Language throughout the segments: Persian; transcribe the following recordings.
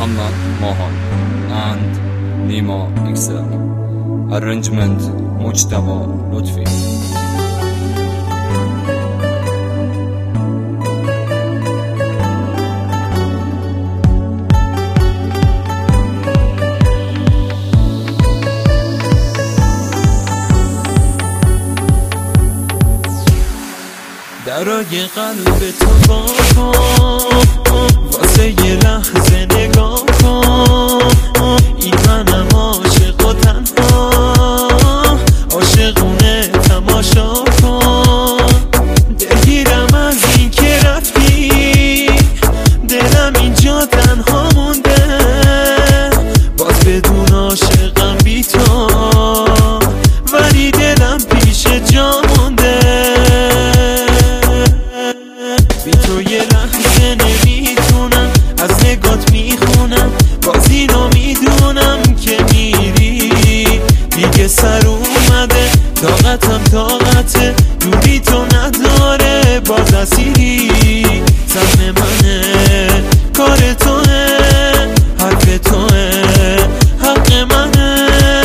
Muhammad Mohan and Nima XL. Arrangement Mujtaba Lutfi. درای قلب تو وا کن، واسه یه لحظه نگاه کن. این منم عاشق و تنها، عاشقونه تماشا کن. دلگیرم از این که رفتی، دلم اینجا تنها مونده، باز بدون عاشقم بی تو، ولی دلم پیش جا مونده. بی تو یه لحظه نمیتونم، از نگات میخونم، باز اینو میدونم که میری دیگه. سر اومده طاقتم طاقته، دوری تو نداره، باز اسیری. سهم منه، کار توه، حرف توه، حق منه.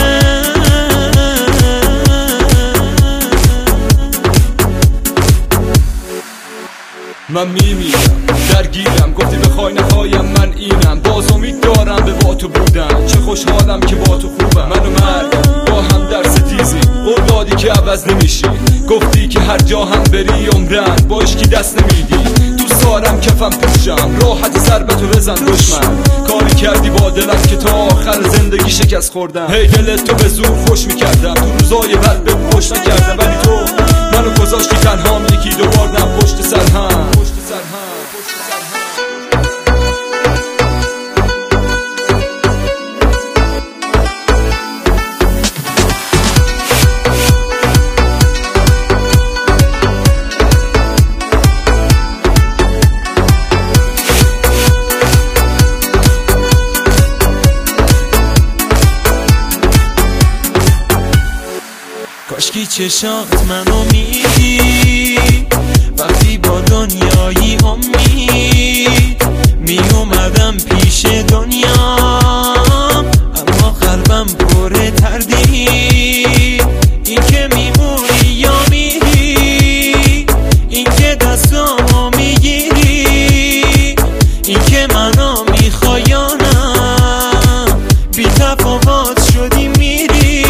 من میمیرم، درگیرم، گفتی بخوای نخوایم، من اینم. باز امید دارم به با تو بودن، چه خوشحالم که با تو خوبم. من و مرگ با هم در ستیزی، قول دادی که عوض نمیشی، گفتی که هر جا هم بری عمرن با عشقی دست نمیدی. دوست دارم کفم پوشم، راحت ضربت رو بزن دشمن. کاری کردی با دلم که تا آخر زندگی شکست خوردم. هی دلت تو به زور خوش میکردم، تو روزای بد به خوش نکردم، ولی تو منو گذاشتی تنهام، یکی دوبار نم پشت سر هم. کاشکی چشات منو میدی، وقتی با دنیایی امید می اومدم پیش دنیا، اما قلبم پر تردید. این که میمونی یا میری، این که دستامو میگیری، این که منو میخوای یا نه، بی تفاوت شدی میری.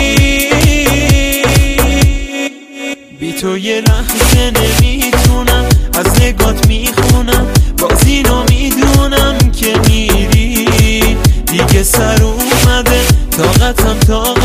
بی تو یه لحظه نمیتونم، از نگات میخونم، باز اینو میدونم که میری دیگه. سر اومده طاقتم